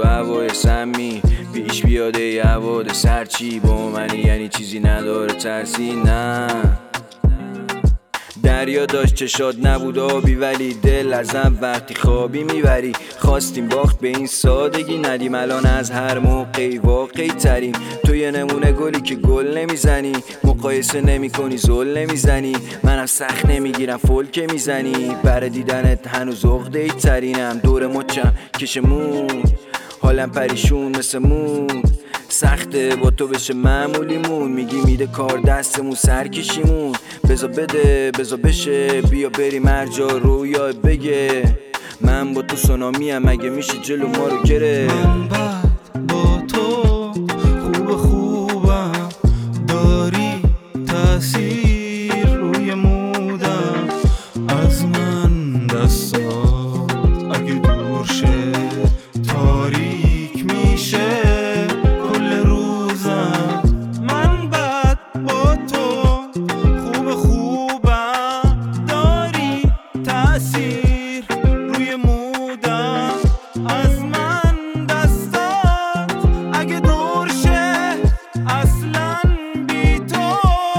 تو هوای سمی پیش بیاده یه حوادث سرچی با منی یعنی چیزی نداره ترسی نه. دریا داشت چشات نبود آبی ولی دل ازم وقتی خوابی میبری. خواستیم باخت به این سادگی ندیم الان از هر موقعی واقعی تریم. تو یه نمونه گلی که گل نمیزنی مقایسه نمی کنی زل نمیزنی. منم سخت نمیگیرم فلکه میزنی بر دیدنت هنوز عقده‌ای ترینم. دور مچم کشمون حالم پریشون مثل مون سخته با تو بشه معمولیمون. میگی میده کار دستمون سرکشیمون. بزا بده بزا بشه بیا بریم هر جا رویا بگه. من با تو سونامیم اگه میشه جلو ما رو گرفت. من بعد با تو خوبم داری تأثیر روی مودم. از من دستات اگه دور شه تاریک میشه کل روزم. من بعد با تو خوبم داری تأثیر روی مودم. از من دستات اگه دور شه اصلا بی تو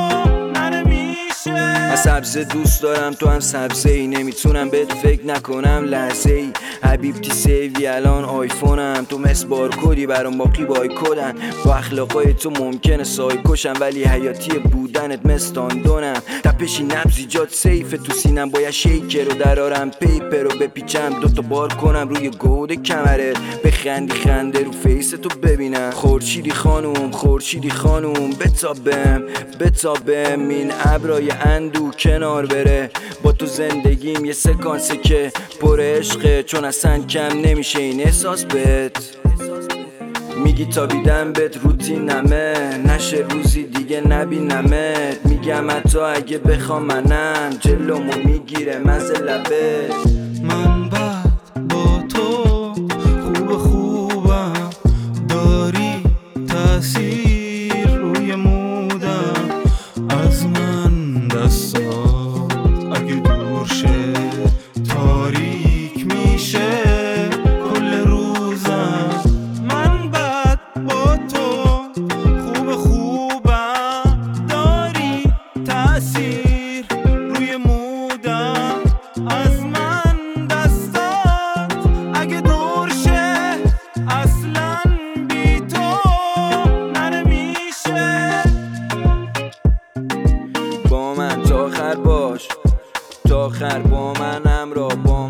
نمیشه. من سبزه دوست دارم تو هم سبزه ای نمیتونم بهت فکر نکنم لحظه ای. حبیبتی سیوی الان آیفونم تو مثل بارکودی برام باقی بای کدن. با اخلاقای تو ممکنه سای کشم ولی حیاتی بودنت مثل داندونم. تپشی نبض ایجاد سیف تو سینم باید شیکر رو درارم پیپر رو بپیچم دوتا بار کنم روی گود کمرت. بخندی خنده رو فیس تو ببینم. خورشیدی خانوم بتابم این ابرای اندو کنار بره. با تو زندگیم یه سکانسه که پر عشقه چون اصلا کم نمیشه این احساس بهت. میگی تا بیدم بهت روتینمه نشه روزی دیگه نبینمت. میگم حتی اگه بخوام منم جلومو میگیره مزه لبت. من بعد با تو خوبم داری تأثیر روی مودم. از من دستات اگه دور شه تاریک میشه کل روزم. من بعد با تو خوبم داری تأثیر روی مودم. از من دستات اگه دور شه اصلا بی تو نمیشه. با من تا آخر باش تا آخر با من همراه با